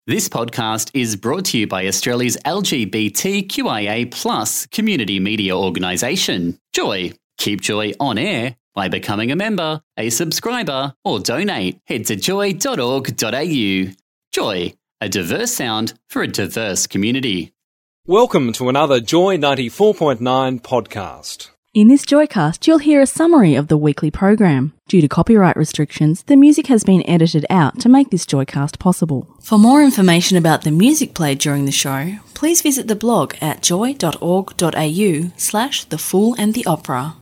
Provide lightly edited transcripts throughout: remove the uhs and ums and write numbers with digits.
This podcast is brought to you by Australia's LGBTQIA+ community media organisation, Joy. Keep Joy on air by becoming a member, a subscriber, or donate. Head to joy.org.au. Joy, a diverse sound for a diverse community. Welcome to another Joy 94.9 podcast. In this Joycast, you'll hear a summary of the weekly program. Due to copyright restrictions, the music has been edited out to make this Joycast possible. For more information about the music played during the show, please visit the blog at joy.org.au/The Fool and the Opera.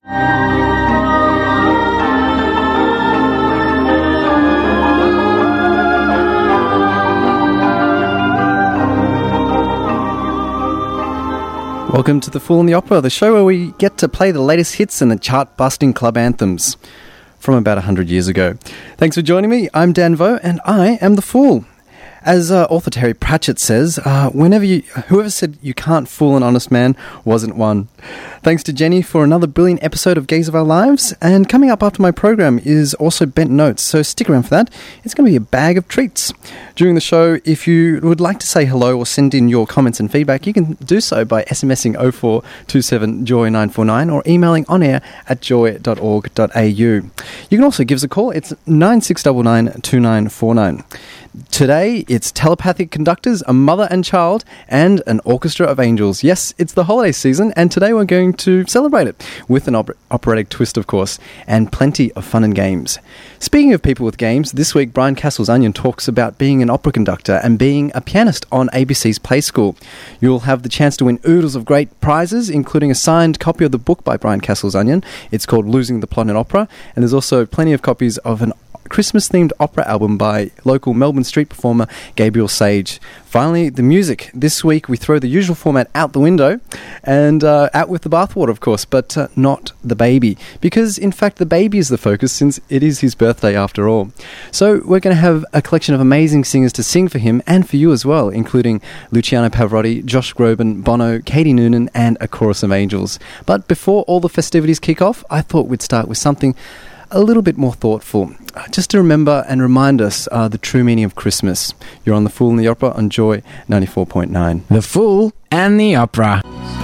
Welcome to The Fool and the Opera, the show where we get to play the latest hits and the chart-busting club anthems from about 100 years ago. Thanks for joining me. I'm Dan Vo, and I am the Fool. As author Terry Pratchett says, whoever said you can't fool an honest man wasn't one. Thanks to Jenny for another brilliant episode of Gaze of Our Lives, and coming up after my program is also Bent Notes, so stick around for that. It's going to be a bag of treats. During the show, if you would like to say hello or send in your comments and feedback, you can do so by SMSing 0427 Joy 949 or emailing on air at joy.org.au. You can also give us a call. It's 9699 2949. Today, it's telepathic conductors, a mother and child, and an orchestra of angels. Yes, it's the holiday season, and today we're going to celebrate it with an operatic twist, of course, and plenty of fun and games. Speaking of people with games, this week Brian Castle's Onion talks about being an opera conductor and being a pianist on ABC's Play School. You'll have the chance to win oodles of great prizes, including a signed copy of the book by Brian Castle's Onion. It's called Losing the Plot in Opera, and there's also plenty of copies of an Christmas-themed opera album by local Melbourne street performer Gabriel Sage. Finally, the music. This week we throw the usual format out the window and out with the bathwater, of course, but not the baby. Because, in fact, the baby is the focus since it is his birthday after all. So we're going to have a collection of amazing singers to sing for him and for you as well, including Luciano Pavarotti, Josh Groban, Bono, Katie Noonan, and a chorus of angels. But before all the festivities kick off, I thought we'd start with something a little bit more thoughtful, just to remember and remind us the true meaning of Christmas. You're on The Fool and the Opera on Joy 94.9. The Fool and the Opera.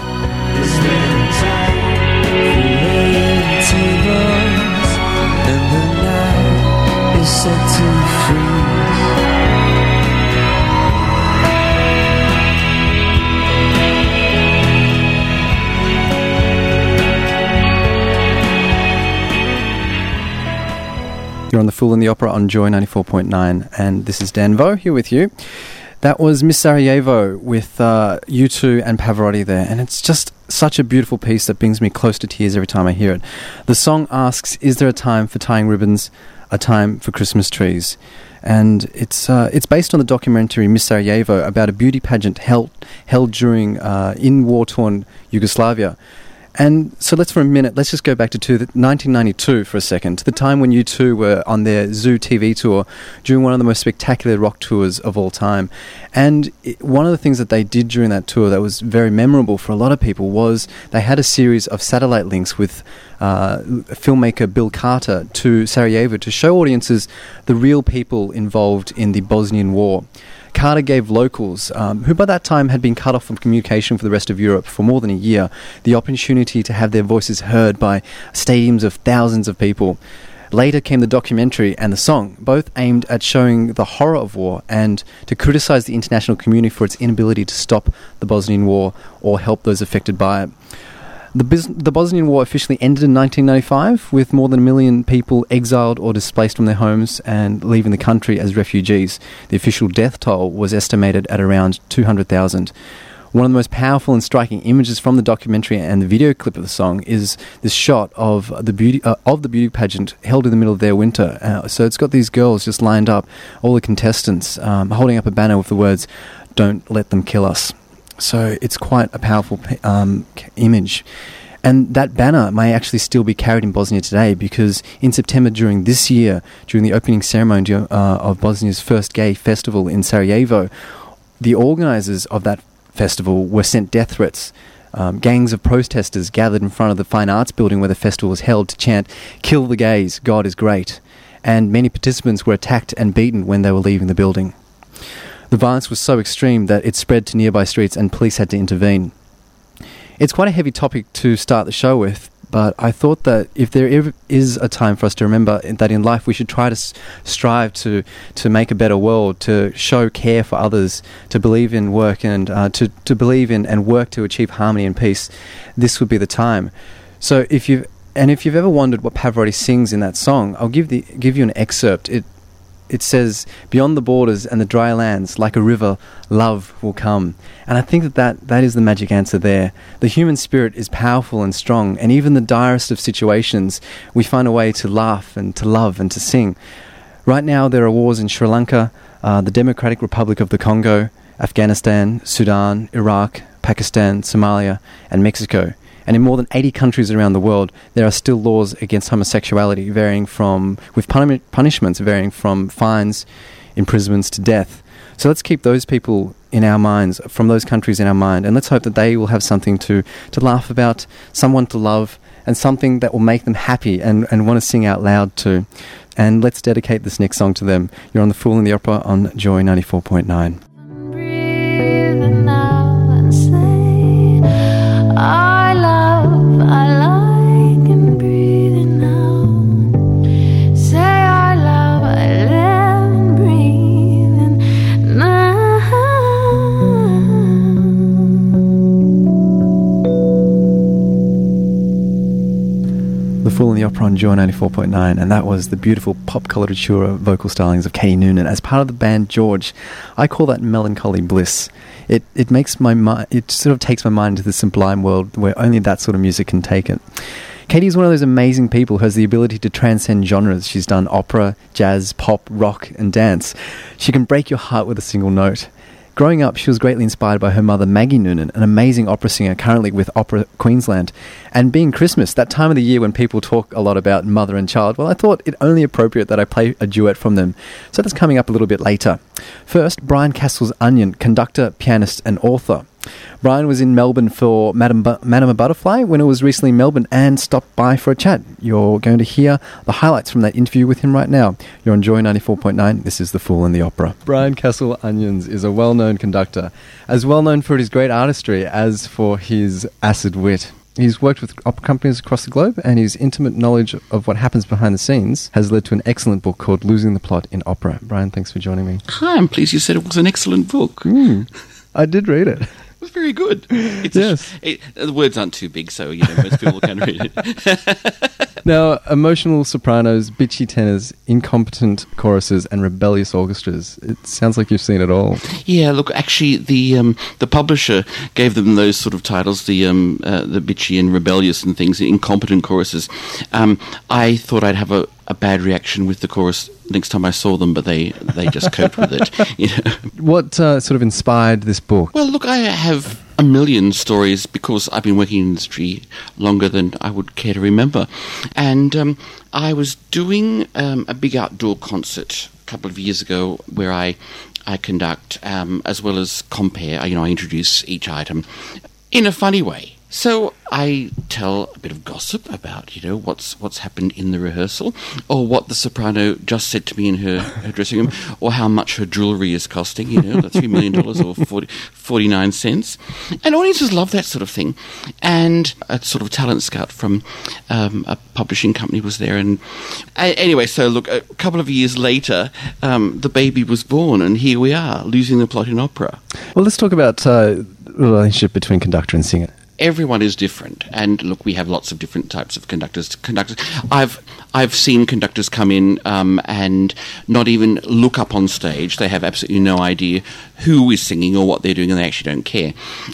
You're on The Fool and the Opera on Joy 94.9, and this is Dan Vo here with you. That was Miss Sarajevo with U2 and Pavarotti there, and it's just such a beautiful piece that brings me close to tears every time I hear it. The song asks, is there a time for tying ribbons, a time for Christmas trees? And it's based on the documentary Miss Sarajevo about a beauty pageant held during in war-torn Yugoslavia. And so let's just go back to 1992 for a second, to the time when U2 were on their Zoo TV tour during one of the most spectacular rock tours of all time. And one of the things that they did during that tour that was very memorable for a lot of people was they had a series of satellite links with filmmaker Bill Carter to Sarajevo to show audiences the real people involved in the Bosnian War. Carter gave locals, who by that time had been cut off from communication for the rest of Europe for more than a year, the opportunity to have their voices heard by stadiums of thousands of people. Later came the documentary and the song, both aimed at showing the horror of war and to criticize the international community for its inability to stop the Bosnian War or help those affected by it. The Bosnian War officially ended in 1995, with more than 1 million people exiled or displaced from their homes and leaving the country as refugees. The official death toll was estimated at around 200,000. One of the most powerful and striking images from the documentary and the video clip of the song is this shot of the beauty pageant held in the middle of their winter. So it's got these girls just lined up, all the contestants, holding up a banner with the words, "Don't let them kill us." So it's quite a powerful image. And that banner may actually still be carried in Bosnia today, because in September during the opening ceremony of Bosnia's first gay festival in Sarajevo, the organisers of that festival were sent death threats. Gangs of protesters gathered in front of the Fine Arts building where the festival was held to chant, "Kill the gays, God is great." And many participants were attacked and beaten when they were leaving the building. The The violence was so extreme that it spread to nearby streets and police had to intervene. It's quite a heavy topic to start the show with, but I thought that if there ever is a time for us to remember that in life we should try to strive to make a better world, to show care for others, to believe in work and to believe in and work to achieve harmony and peace, this would be the time. So if you've ever wondered what Pavarotti sings in that song, I'll give you an excerpt. It says, "Beyond the borders and the dry lands, like a river, love will come." And I think that is the magic answer there. The human spirit is powerful and strong, and even the direst of situations, we find a way to laugh and to love and to sing. Right now, there are wars in Sri Lanka, the Democratic Republic of the Congo, Afghanistan, Sudan, Iraq, Pakistan, Somalia, and Mexico. And in more than 80 countries around the world, there are still laws against homosexuality, with punishments varying from fines, imprisonments to death. So let's keep those people in our minds, from those countries in our mind, and let's hope that they will have something to laugh about, someone to love, and something that will make them happy and want to sing out loud to. And let's dedicate this next song to them. You're on The Fool and the Opera on Joy 94.9. Breathe now and say, I like and breathing now. Say I love, I live and breathing now. The Fool and the Opera on Joy 94.9, and that was the beautiful pop coloratura vocal stylings of Katie Noonan as part of the band George. I call that melancholy bliss. It makes my mind, it sort of takes my mind into the sublime world where only that sort of music can take it. Katie is one of those amazing people who has the ability to transcend genres. She's done opera, jazz, pop, rock, and dance. She can break your heart with a single note. Growing up, she was greatly inspired by her mother, Maggie Noonan, an amazing opera singer currently with Opera Queensland. And being Christmas, that time of the year when people talk a lot about mother and child, well, I thought it only appropriate that I play a duet from them. So that's coming up a little bit later. First, Brian Castle's Onion, conductor, pianist, and author. Brian was in Melbourne for Madame Butterfly when it was recently in Melbourne and stopped by for a chat. You're going to hear the highlights from that interview with him right now. You're on Joy 94.9. This is The Fool and the Opera. Brian Castle Onions is a well-known conductor, as well-known for his great artistry as for his acid wit. He's worked with opera companies across the globe, and his intimate knowledge of what happens behind the scenes has led to an excellent book called Losing the Plot in Opera. Brian, thanks for joining me. Hi, I'm pleased you said it was an excellent book. I did read it. It was very good. Yes. The words aren't too big, so most people can read it. Now, emotional sopranos, bitchy tenors, incompetent choruses, and rebellious orchestras. It sounds like you've seen it all. Yeah, look, actually, the publisher gave them those sort of titles, the bitchy and rebellious and things, the incompetent choruses. I thought I'd have a bad reaction with the chorus next time I saw them, but they just coped with it. You know? What sort of inspired this book? Well, look, I have a million stories because I've been working in the industry longer than I would care to remember. And I was doing a big outdoor concert a couple of years ago where I conduct as well as compare. I introduce each item in a funny way. So I tell a bit of gossip about, what's happened in the rehearsal, or what the soprano just said to me in her dressing room, or how much her jewellery is costing, the $3 million or 49 cents. And audiences love that sort of thing. And a sort of talent scout from a publishing company was there. And anyway, so look, a couple of years later, the baby was born, and here we are, losing the plot in opera. Well, let's talk about the relationship between conductor and singer. Everyone is different, and look, we have lots of different types of conductors. I've seen conductors come in and not even look up on stage. They have absolutely no idea who is singing or what they're doing, and they actually don't care.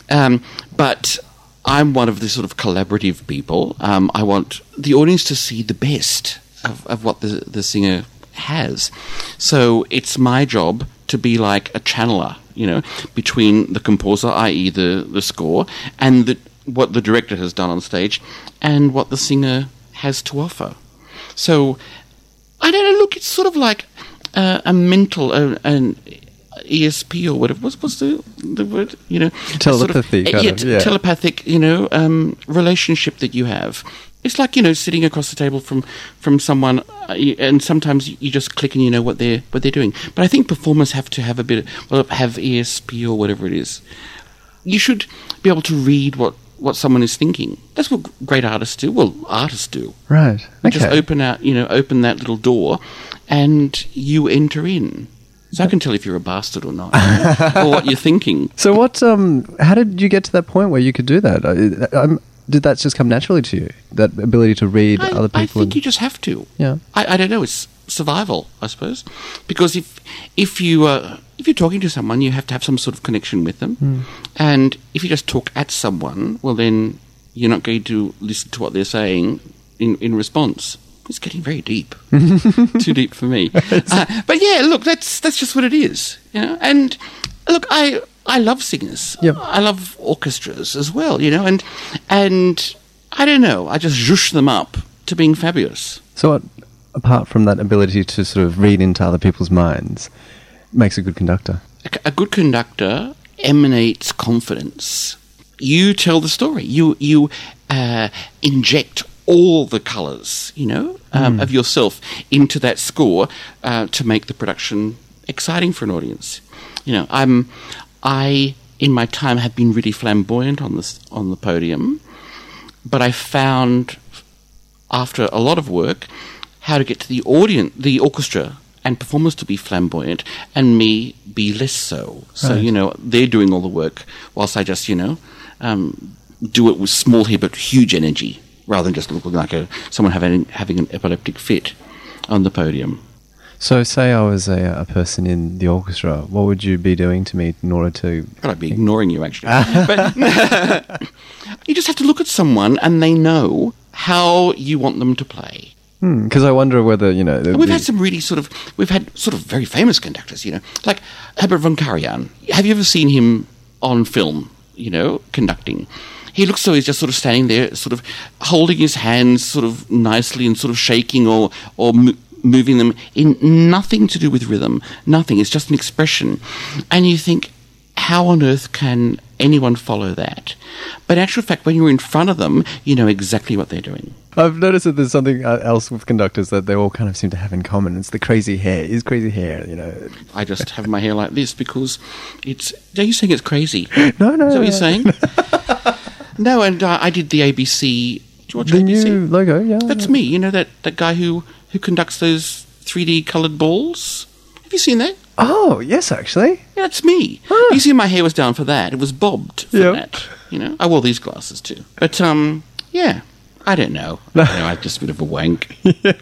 But I'm one of the sort of collaborative people. I want the audience to see the best of what the singer has. So it's my job to be like a channeler, between the composer, i.e. the score, and what the director has done on stage, and what the singer has to offer. So, I don't know, look, it's sort of like a mental, an ESP or whatever, what's the word, Telepathy, telepathic, relationship that you have. It's like, sitting across the table from someone, and sometimes you just click and you know what they're doing. But I think performers have to have have ESP or whatever it is. You should be able to read what someone is thinking. That's what great artists do. Well, artists do. Right. You just open that little door, and you enter in. So I can tell if you're a bastard or not, or what you're thinking. So how did you get to that point where you could do that? Did that just come naturally to you? That ability to read other people? I think you just have to. Yeah. I don't know. It's survival, I suppose. Because if you're talking to someone, you have to have some sort of connection with them. And if you just talk at someone, well, then you're not going to listen to what they're saying in response. It's getting very deep. Too deep for me. But yeah, look, that's just what it is. And look, I love singers. Yep. I love orchestras as well, and I don't know, I just zhoosh them up to being fabulous. So what, apart from that ability to sort of read into other people's minds, makes a good conductor? A good conductor emanates confidence. You tell the story. You inject all the colours, of yourself into that score to make the production exciting for an audience. I, in my time, have been really flamboyant on the podium, but I found, after a lot of work, how to get to the audience, the orchestra, and performers to be flamboyant, and me be less so. So, Right. They're doing all the work, whilst I just, do it with small hair but huge energy, rather than just looking like someone having an epileptic fit on the podium. So say I was a person in the orchestra, what would you be doing to me in order to... I'd be ignoring you, actually. But you just have to look at someone and they know how you want them to play. Because I wonder whether, We've had some really we've had very famous conductors, like Herbert von Karajan. Have you ever seen him on film, conducting? He looks so he's just sort of standing there, sort of holding his hands sort of nicely and sort of shaking or moving them in nothing to do with rhythm, nothing. It's just an expression. And you think, how on earth can anyone follow that? But in actual fact, when you're in front of them, you know exactly what they're doing. I've noticed that there's something else with conductors that they all kind of seem to have in common. It's the crazy hair. Is crazy hair, I just have my hair like this because are you saying it's crazy? No. Is that what you're saying? No, and I did the ABC. Do you watch The ABC? new logo, yeah. That's me. That guy who conducts those 3D coloured balls. Have you seen that? Oh, yes, actually. Yeah, that's me. You see, my hair was down for that. It was bobbed for that. I wore these glasses too. But yeah, I don't know. I'm just a bit of a wank.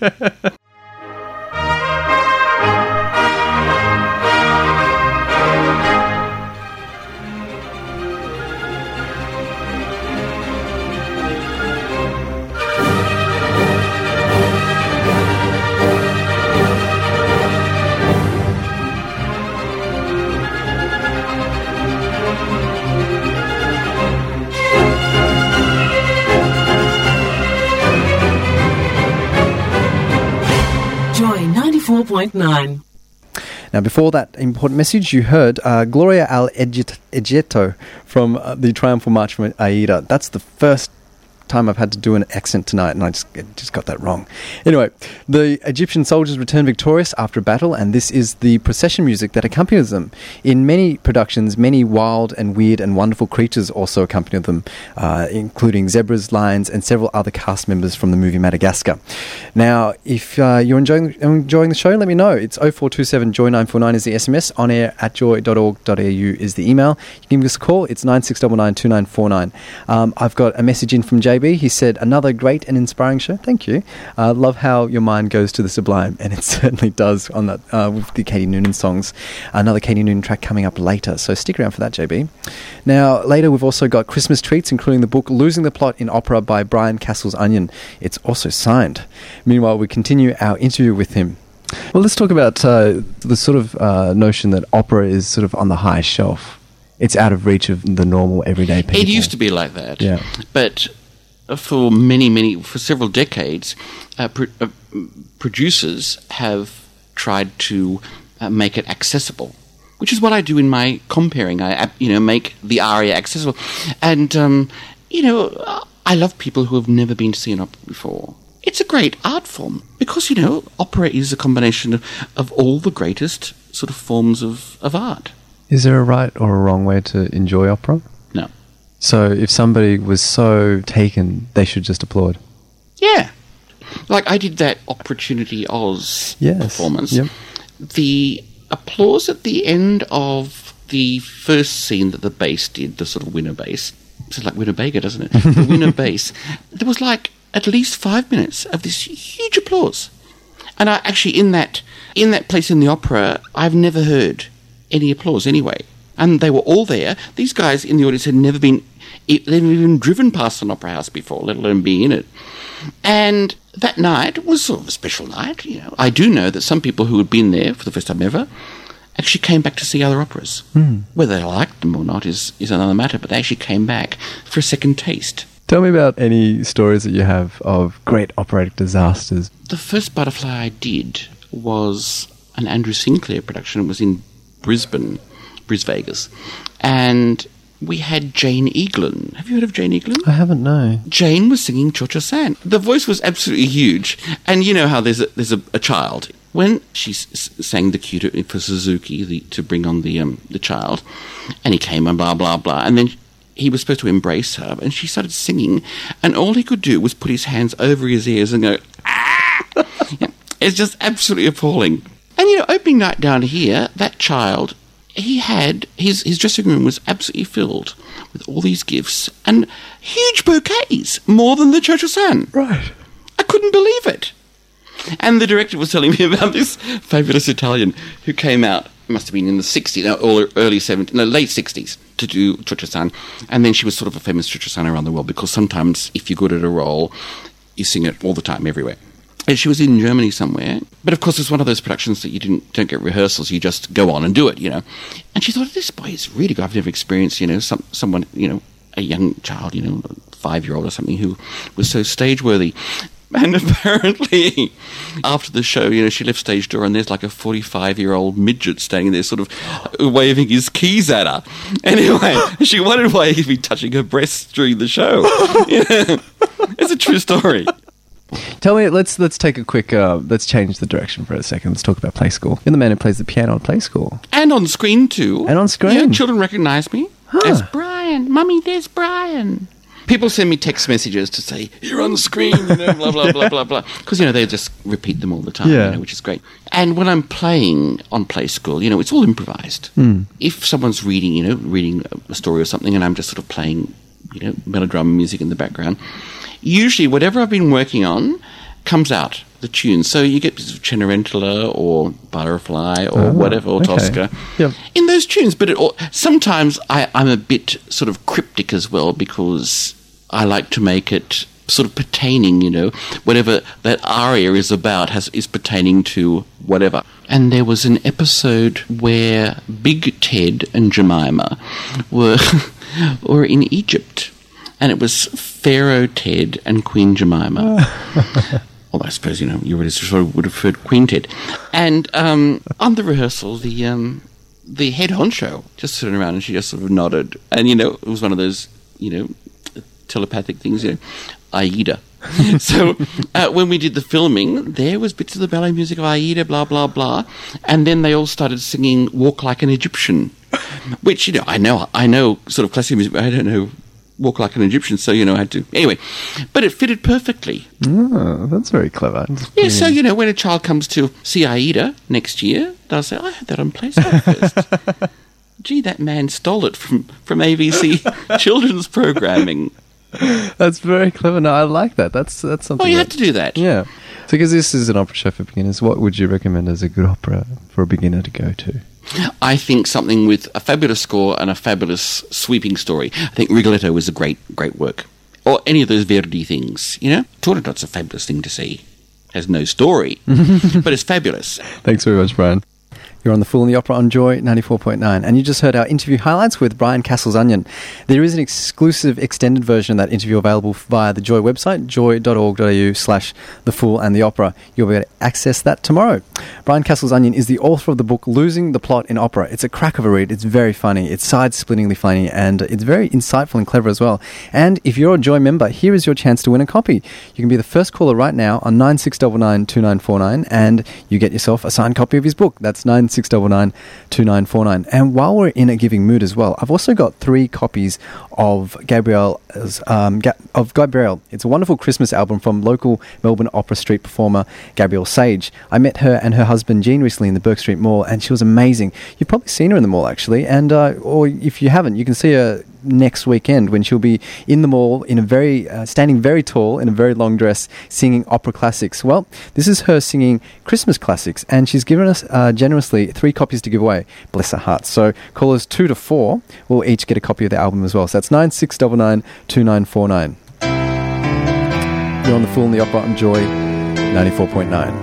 Joy 94.9. Now, before that important message, you heard Gloria al Egitto from the Triumphal March from Aida. That's the first time I've had to do an accent tonight, and I just got that wrong. Anyway, the Egyptian soldiers return victorious after a battle, and this is the procession music that accompanies them. In many productions, many wild and weird and wonderful creatures also accompany them, including zebras, lions, and several other cast members from the movie Madagascar. Now, if you're enjoying the show, let me know. It's 0427 Joy 949 is the SMS, on air at joy.org.au is the email. You can give us a call. It's 9699 2949. I've got a message in from JB. He said, another great and inspiring show. Thank you. Love how your mind goes to the sublime, and it certainly does on that with the Katie Noonan songs. Another Katie Noonan track coming up later, so stick around for that, JB. Now, later we've also got Christmas treats, including the book Losing the Plot in Opera by Brian Castles Onion. It's also signed. Meanwhile, we continue our interview with him. Well, let's talk about the sort of notion that opera is sort of on the high shelf. It's out of reach of the normal, everyday people. It used to be like that. Yeah. But for several decades, producers have tried to make it accessible, which is what I do in my comparing. I make the aria accessible, and I I love people who have never been to see an opera before. It's a great art form because, opera is a combination of all the greatest sort of forms of art. Is there a right or a wrong way to enjoy opera? No. So if somebody was so taken, they should just applaud? Yeah. Like I did that Opportunity Oz performance. Yep. The applause at the end of the first scene that the bass did, the sort of winner bass, sounds like Winnebago, doesn't it? The winner bass. There was like at least 5 minutes of this huge applause. And I actually, in that place in the opera, I've never heard any applause anyway. And they were all there. These guys in the audience had never even driven past an opera house before, let alone be in it. And that night was sort of a special night, I do know that some people who had been there for the first time ever actually came back to see other operas. Whether they liked them or not is another matter, but they actually came back for a second taste. Tell me about any stories that you have of great operatic disasters. The first Butterfly I did was an Andrew Sinclair production. It was in Brisbane, Vegas. And we had Jane Eaglin. Have you heard of Jane Eaglin? I haven't, no. Jane was singing Cho-Cho-San. The voice was absolutely huge. And you know how there's a child. When she sang the cue for Suzuki to bring on the child, and he came and blah, blah, blah, and then he was supposed to embrace her, and she started singing, and all he could do was put his hands over his ears and go, ah! It's just absolutely appalling. And, opening night down here, that child, he had, his dressing room was absolutely filled with all these gifts and huge bouquets, more than the Cho-Cho-San. Right. I couldn't believe it. And the director was telling me about this fabulous Italian who came out, must have been in the 60s, or early 70s, no, late 60s, to do Cho-Cho-San. And then she was sort of a famous Cho-Cho-San around the world because sometimes if you're good at a role, you sing it all the time, everywhere. And she was in Germany somewhere. But of course, it's one of those productions that you don't get rehearsals, you just go on and do it, And she thought, this boy is really good. I've never experienced, someone, a young child, 5-year-old or something who was so stage-worthy. And apparently, after the show, she left stage door and there's like a 45-year-old midget standing there sort of waving his keys at her. Anyway, she wondered why he'd be touching her breasts during the show. It's a true story. Tell me, let's take a quick, let's change the direction for a second. Let's talk about Play School. You're the man who plays the piano at Play School. And on screen too. And on screen. Yeah, children recognise me. There's Brian. Mummy, there's Brian. People send me text messages to say, you're on the screen, blah, blah, blah, blah, blah. Because, they just repeat them all the time, which is great. And when I'm playing on Play School, it's all improvised. If someone's reading a story or something and I'm just sort of playing, melodrama music in the background, usually whatever I've been working on comes out, the tune. So you get bits of Cenerentola or Butterfly or whatever, or Tosca in those tunes. But sometimes I'm a bit sort of cryptic as well because I like to make it sort of pertaining, whatever that aria is about is pertaining to whatever. And there was an episode where Big Ted and Jemima were in Egypt. And it was Pharaoh Ted and Queen Jemima. Well, I suppose, you would have heard Queen Ted. And on the rehearsal, the head honcho just sitting around and she just sort of nodded. And, it was one of those, telepathic things, Aida. So when we did the filming, there was bits of the ballet music of Aida, blah, blah, blah. And then they all started singing Walk Like an Egyptian, which, I know sort of classical music, but I don't know Walk Like an Egyptian, so, I had to... Anyway, but it fitted perfectly. Oh, that's very clever. Yeah, so, when a child comes to see Aida next year, they'll say, I had that on Play School first. Gee, that man stole it from ABC children's programming. That's very clever. No, I like that. That's something... Well, you have to do that. Yeah. So, because this is an opera show for beginners, what would you recommend as a good opera for a beginner to go to? I think something with a fabulous score and a fabulous sweeping story. I think Rigoletto is a great work. Or any of those Verdi things, Turandot's a fabulous thing to see. Has no story, but it's fabulous. Thanks very much, Brian. You're on The Fool and the Opera on Joy 94.9. And you just heard our interview highlights with Brian Castle's Onion. There is an exclusive extended version of that interview available via the Joy website, joy.org.au/The Fool and the Opera. You'll be able to access that tomorrow. Brian Castle's Onion is the author of the book Losing the Plot in Opera. It's a crack of a read. It's very funny. It's side-splittingly funny, and it's very insightful and clever as well. And if you're a Joy member, here is your chance to win a copy. You can be the first caller right now on 96992949, and you get yourself a signed copy of his book. That's 96992949. And while we're in a giving mood as well, I've also got 3 copies of Gabrielle. It's a wonderful Christmas album from local Melbourne Opera Street performer Gabrielle Sage. I met her and her husband Jean recently in the Burke Street Mall, and she was amazing. You've probably seen her in the mall actually, and or if you haven't, you can see her next weekend when she'll be in the mall in a standing very tall in a very long dress singing opera classics. Well, this is her singing Christmas classics, and she's given us generously 3 copies to give away. Bless her heart. So callers 2 to 4 will each get a copy of the album as well. So that's 96992949. You're on The Fool and the Opera on Joy 94.9.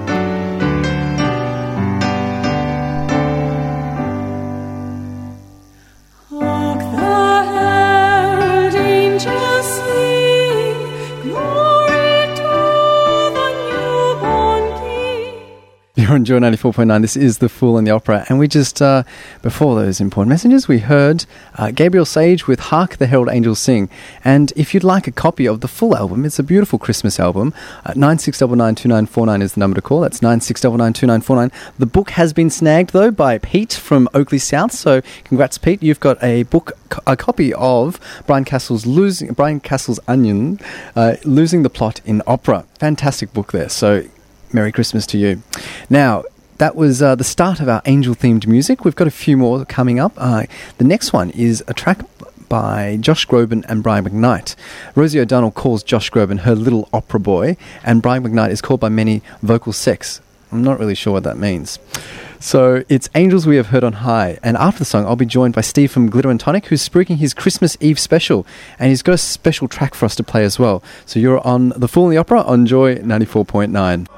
You're on Joy 94.9. This is The Fool and the Opera. And we just, before those important messages, we heard Gabrielle Sage with Hark the Herald Angels Sing. And if you'd like a copy of the full album, it's a beautiful Christmas album. 96992949 is the number to call. That's 96992949. The book has been snagged, though, by Pete from Oakley South. So congrats, Pete. You've got a copy of Brian Castle's Onion, Losing the Plot in Opera. Fantastic book there. So Merry Christmas to you. Now, that was the start of our angel-themed music. We've got a few more coming up. The next one is a track by Josh Groban and Brian McKnight. Rosie O'Donnell calls Josh Groban her little opera boy, and Brian McKnight is called by many vocal sex. I'm not really sure what that means. So it's Angels We Have Heard on High, and after the song I'll be joined by Steve from Glitter and Tonic, who's spruiking his Christmas Eve special, and he's got a special track for us to play as well. So you're on The Fool and the Opera on Joy 94.9.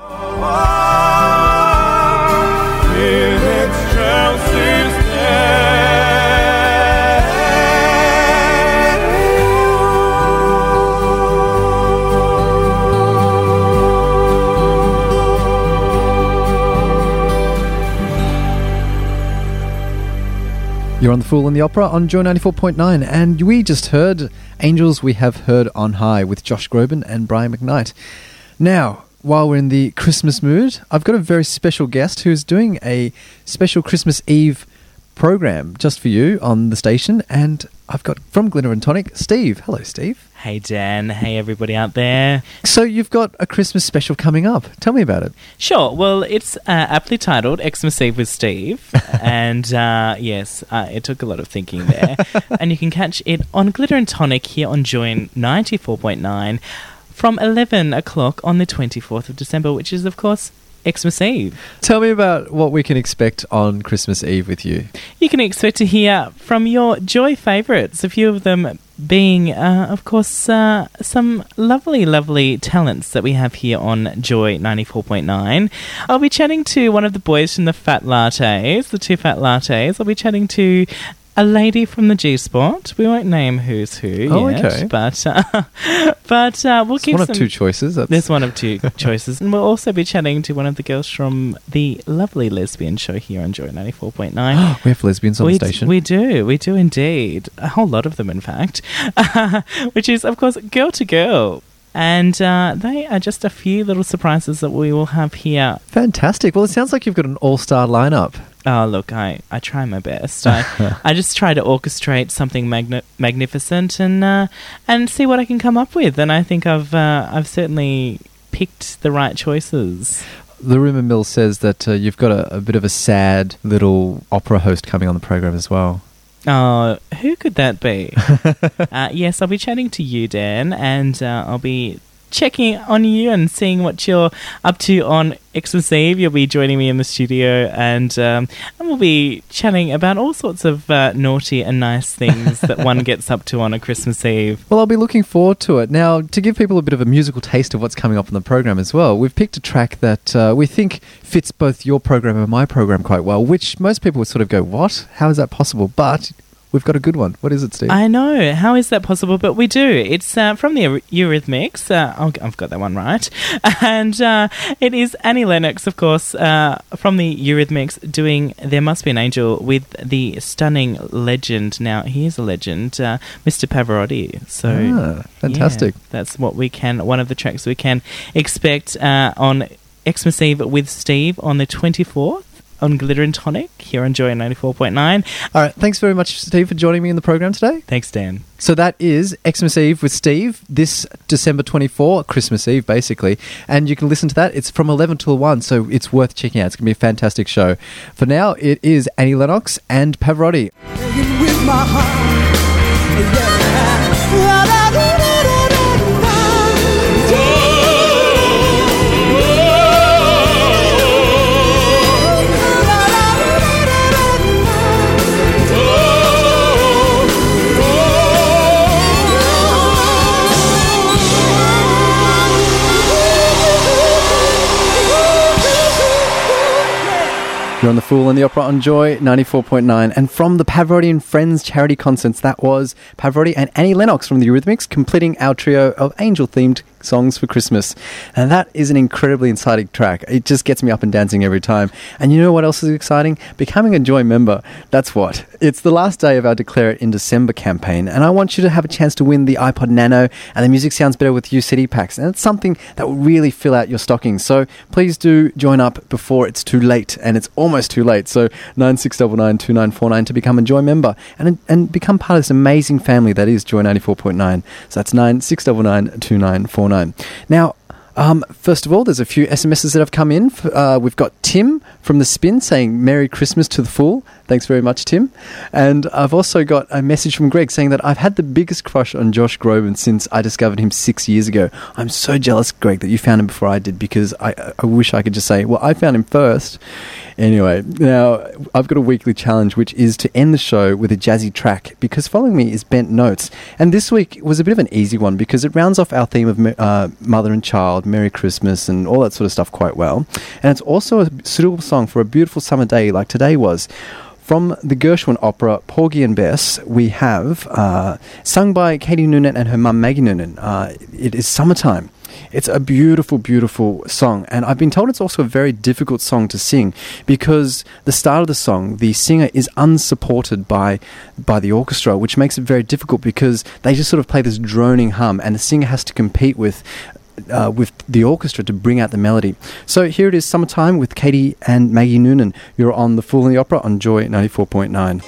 You're on The Fool and the Opera on Joy 94.9, and we just heard Angels We Have Heard on High with Josh Groban and Brian McKnight. Now, while we're in the Christmas mood, I've got a very special guest who's doing a special Christmas Eve program just for you on the station, and I've got from Glitter and Tonic, Steve. Hello, Steve. Hey, Dan. Hey, everybody out there. So you've got a Christmas special coming up. Tell me about it. Sure. Well, it's aptly titled Xmas Eve with Steve. And yes, it took a lot of thinking there. And you can catch it on Glitter and Tonic here on Joy 94.9 from 11 o'clock on the 24th of December, which is, of course, Xmas Eve. Tell me about what we can expect on Christmas Eve with you. You can expect to hear from your Joy favourites, a few of them being, of course, some lovely, lovely talents that we have here on Joy 94.9. I'll be chatting to one of the boys from the Fat Lattes, the 2 Fat Lattes. I'll be chatting to a lady from the G-Spot. We won't name who's who yet. Okay. But we'll keep one of 2 choices. There's one of 2 choices. And we'll also be chatting to one of the girls from the lovely lesbian show here on Joy 94.9. We have lesbians on the station. We do indeed. A whole lot of them, in fact. Which is, of course, Girl to Girl. And they are just a few little surprises that we will have here. Fantastic. Well, it sounds like you've got an all-star lineup. Oh, look, I try my best. I just try to orchestrate something magnificent and see what I can come up with. And I think I've certainly picked the right choices. The rumour mill says that you've got a bit of a sad little opera host coming on the program as well. Oh, who could that be? Yes, I'll be chatting to you, Dan, and I'll be checking on you and seeing what you're up to on Xmas Eve. You'll be joining me in the studio, and we'll be chatting about all sorts of naughty and nice things that one gets up to on a Christmas Eve. Well, I'll be looking forward to it. Now, to give people a bit of a musical taste of what's coming up on the program as well, we've picked a track that we think fits both your program and my program quite well, which most people would sort of go, what? How is that possible? But we've got a good one. What is it, Steve? I know. How is that possible? But we do. It's from the Eurythmics. I've got that one right. And it is Annie Lennox, of course, from the Eurythmics, doing There Must Be an Angel with the stunning legend. Now, he is a legend, Mr. Pavarotti. So, fantastic. Yeah, that's what one of the tracks we can expect on Xmas Eve with Steve on the 24th. On Glitter and Tonic, here on Joy 94.9. All right, thanks very much, Steve, for joining me in the program today. Thanks, Dan. So that is Xmas Eve with Steve, this December 24, Christmas Eve, basically. And you can listen to that. It's from 11 till 1, so it's worth checking out. It's going to be a fantastic show. For now, it is Annie Lennox and Pavarotti. With my heart, yeah. You're on The Fool and the Opera on Joy 94.9. And from the Pavarotti and Friends charity concerts, that was Pavarotti and Annie Lennox from the Eurythmics, completing our trio of angel-themed songs for Christmas. And that is an incredibly exciting track. It just gets me up and dancing every time. And you know what else is exciting? Becoming a Joy member. That's what. It's the last day of our Declare It in December campaign, and I want you to have a chance to win the iPod Nano and the Music Sounds Better with You CD packs. And it's something that will really fill out your stocking. So please do join up before it's too late, and it's almost too late. So 96992949 to become a Joy member and become part of this amazing family that is Joy 94.9. So that's 96992949. Now, first of all, there's a few SMSs that have come in. We've got Tim from The Spin saying Merry Christmas to the Fool. Thanks very much, Tim. And I've also got a message from Greg saying that I've had the biggest crush on Josh Groban since I discovered him 6 years ago. I'm so jealous, Greg, that you found him before I did, because I wish I could just say, well, I found him first. Anyway, now I've got a weekly challenge, which is to end the show with a jazzy track, because following me is Bent Notes. And this week was a bit of an easy one because it rounds off our theme of mother and child, Merry Christmas, and all that sort of stuff quite well. And it's also a suitable song for a beautiful summer day like today was. From the Gershwin opera Porgy and Bess, we have, sung by Katie Noonan and her mum Maggie Noonan, it is Summertime. It's a beautiful, beautiful song, and I've been told it's also a very difficult song to sing because the start of the song, the singer is unsupported by the orchestra, which makes it very difficult because they just sort of play this droning hum, and the singer has to compete with the orchestra to bring out the melody. So here it is, Summertime with Katie and Maggie Noonan. You're on The Fool and the Opera on Joy 94.9.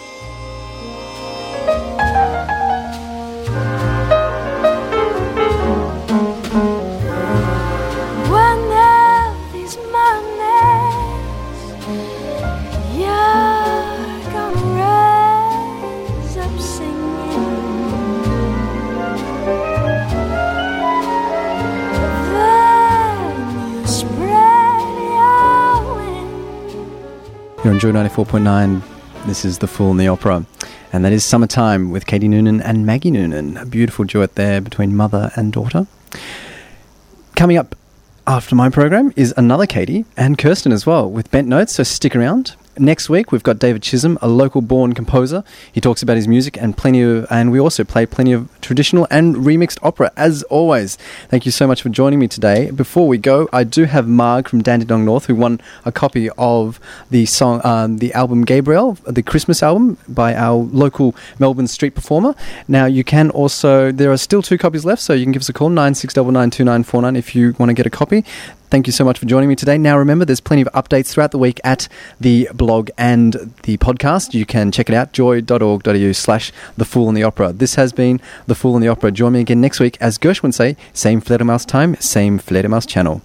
You're on Joy 94.9. This is The Fool and the Opera. And that is Summertime with Katie Noonan and Maggie Noonan. A beautiful duet there between mother and daughter. Coming up after my program is another Katie and Kirsten as well with Bent Notes, so stick around. Next week, we've got David Chisholm, a local-born composer. He talks about his music and we also play plenty of traditional and remixed opera, as always. Thank you so much for joining me today. Before we go, I do have Marg from Dandenong North, who won a copy of the song, the album Gabriel, the Christmas album by our local Melbourne street performer. Now, you can also, there are still 2 copies left, so you can give us a call, 96992949, if you want to get a copy. Thank you so much for joining me today. Now, remember, there's plenty of updates throughout the week at the blog and the podcast. You can check it out, joy.org.au/The Fool and the Opera. This has been The Fool and the Opera. Join me again next week, as Gershwin say, same Fledermaus time, same Fledermaus channel.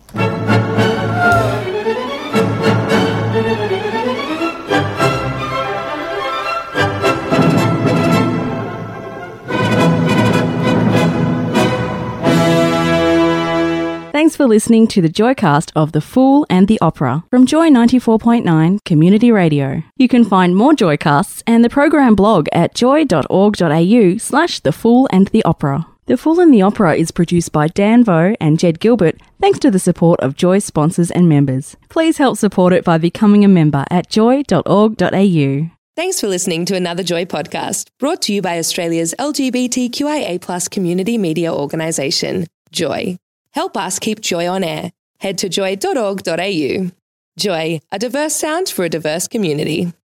Thanks for listening to the Joycast of The Fool and the Opera from Joy 94.9 Community Radio. You can find more Joycasts and the program blog at joy.org.au/The Fool and the Opera. The Fool and the Opera is produced by Dan Vo and Jed Gilbert thanks to the support of Joy sponsors and members. Please help support it by becoming a member at joy.org.au. Thanks for listening to another Joy podcast, brought to you by Australia's LGBTQIA+ community media organisation, Joy. Help us keep Joy on air. Head to joy.org.au. Joy, a diverse sound for a diverse community.